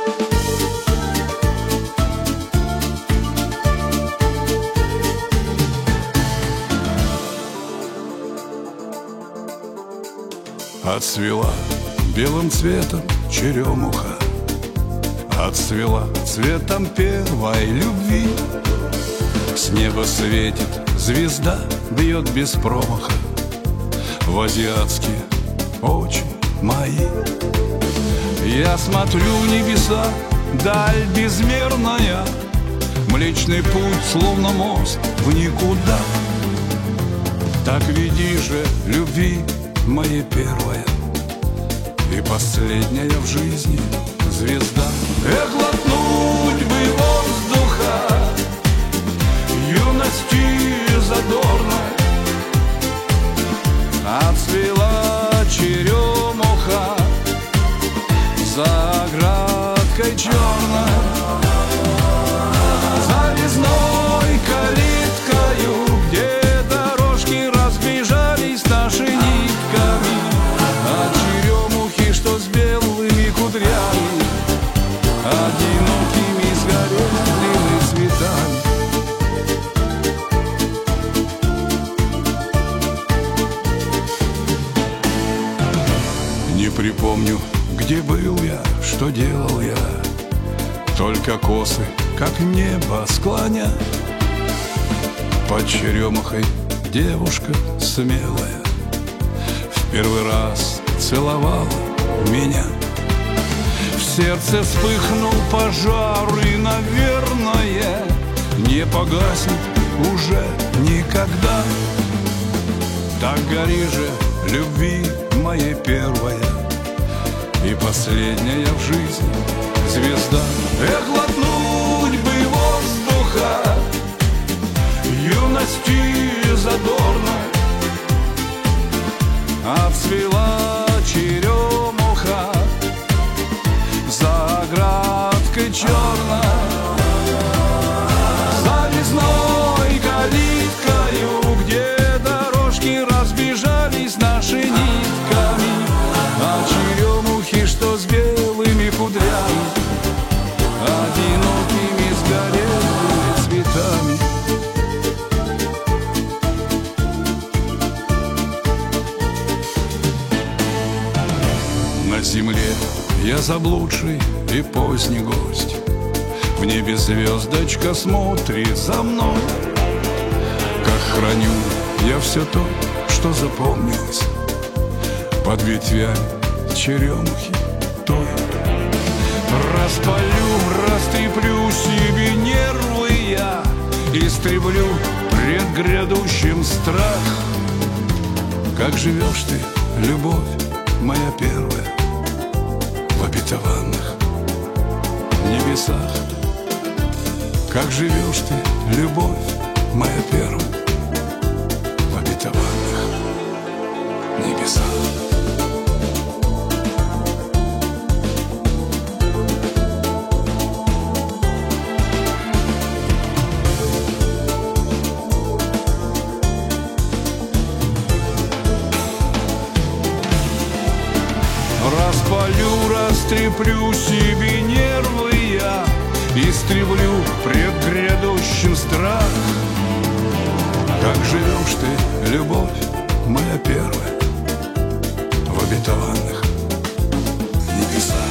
Отцвела белым цветом черемуха, отцвела цветом первой любви. С неба светит звезда, бьет без промаха в азиатские очи мои. Я смотрю в небеса, даль безмерная, Млечный путь, словно мост в никуда. Так веди же любви моей первая и последняя в жизни звезда. Эх, глотнуть бы воздуха юности задорной, отцвела черемуха за оградкой черной, за резной калиткою, где дорожки разбежались наши нитками от черемухи, что с белыми кудрями, одинокими сгорелыми цветами. Не припомню, где был я, что делал я, только косы, как небо склоня. Под черемухой девушка смелая в первый раз целовала меня. В сердце вспыхнул пожар, и, наверное, не погаснет уже никогда. Так гори же любви моей первая и последняя в жизни звезда. Эх, глотнуть бы воздуха юности задорной, отцвела черемуха за оградкой черной, за резной калиткою, где дорожки разбежались наши нитками от черемухи, что с белыми кудрями, одинокими сгорелыми цветами. На земле я заблудший и поздний гость, в небе звездочка смотрит за мной. Как храню я все то, что запомнилось под ветвями черемухи той. Распалю, растреплю себе нервы я, истреблю пред грядущим страх. Как живешь ты, любовь моя первая, в обетованных небесах? Как живешь ты, любовь моя первая, в обетованных небесах? Распалю, растреплю себе нервы я, истреблю пред грядущим страх. Как живешь ты, любовь моя первая, в обетованных небесах?